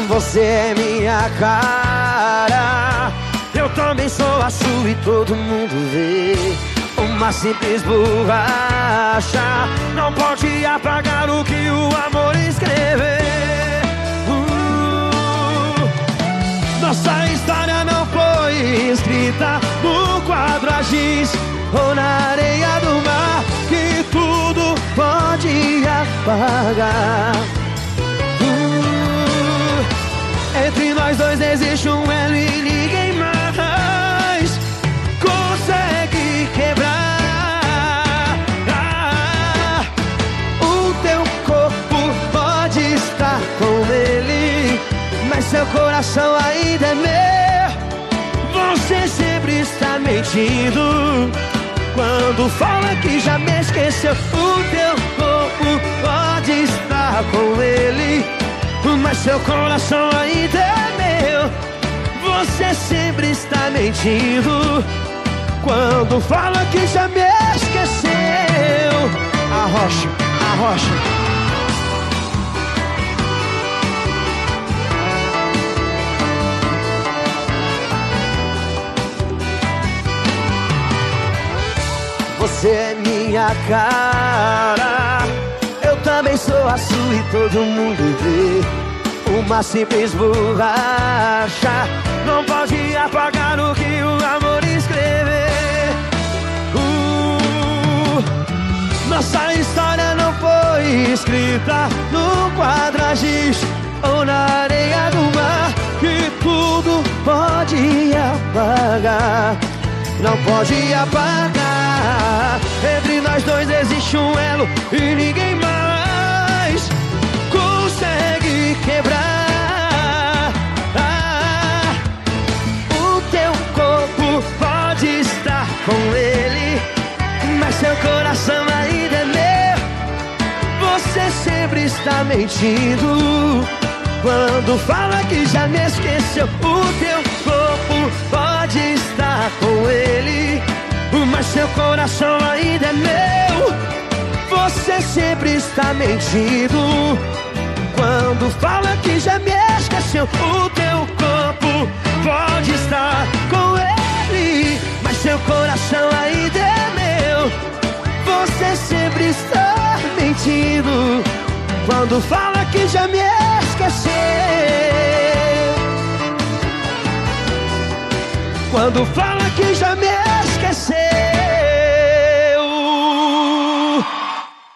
Você é minha cara, eu também sou a sua e todo mundo vê. Uma simples borracha não pode apagar o que o amor escrever. Nossa história não foi escrita no quadro a giz ou na areia do mar, que tudo pode apagar. Entre nós dois existe um elo e ninguém mais consegue quebrar. O teu corpo pode estar com ele, mas seu coração ainda é meu. Você sempre está mentindo quando fala que já me esqueceu. O teu corpo pode estar com ele, mas seu coração ainda é meu. Você sempre está mentindo quando fala que já me esqueceu. Arrocha, arrocha. Você é minha cara, eu também sou a sua e todo mundo vê. Uma simples borracha não pode apagar o que o amor escrever. Nossa história não foi escrita no quadro a giz ou na areia do mar, que tudo pode apagar. Não pode apagar. Entre nós dois existe um elo e ninguém mais consegue quebrar. O teu corpo pode estar com ele, mas seu coração ainda é meu. Você sempre está mentindo quando fala que já me esqueceu. O teu corpo pode estar com ele, mas seu coração ainda é meu. Você sempre está mentindo quando fala que já me esqueceu. O teu corpo pode estar com ele, mas seu coração ainda é meu. Você sempre está mentindo quando fala que já me esqueceu. Quando fala que já me esqueceu.